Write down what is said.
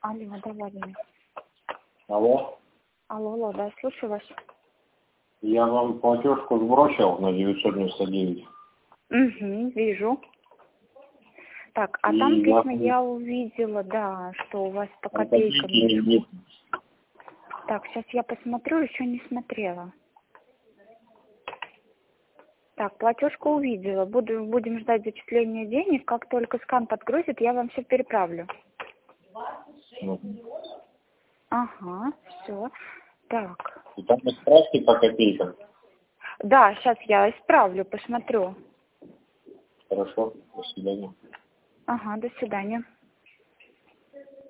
Алло, да, Владимир. Алло. Алло, да, слушаю вас. Я вам платежку сбросил на 999. Угу, вижу. Так, а там письма я увидела, да, что у вас по копейкам. Так, сейчас я посмотрю, еще не смотрела. Так, платежку увидела. Будем ждать зачисления денег. Как только скан подгрузит, я вам все переправлю. Ага, все. Так. И там исправьте по копейкам. Да, сейчас я исправлю, посмотрю. Хорошо, до свидания. Ага, до свидания.